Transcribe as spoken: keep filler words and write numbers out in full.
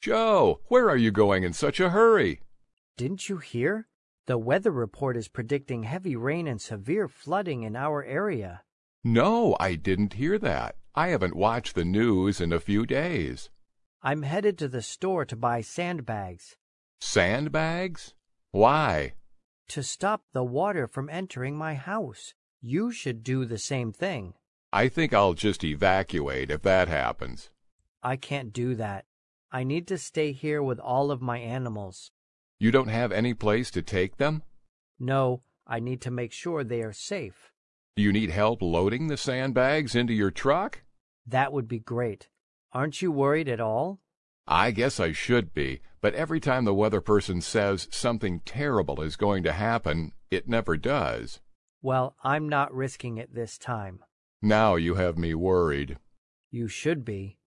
Joe, where are you going in such a hurry? Didn't you hear? The weather report is predicting heavy rain and severe flooding in our area. No, I didn't hear that. I haven't watched the news in a few days. I'm headed to the store to buy sandbags. Sandbags? Why? To stop the water from entering my house. You should do the same thing. I think I'll just evacuate if that happens. I can't do that. I need to stay here with all of my animals. You don't have any place to take them? No, I need to make sure they are safe. Do you need help loading the sandbags into your truck? That would be great. Aren't you worried at all? I guess I should be, but every time the weather person says something terrible is going to happen, it never does. Well, I'm not risking it this time. Now you have me worried. You should be.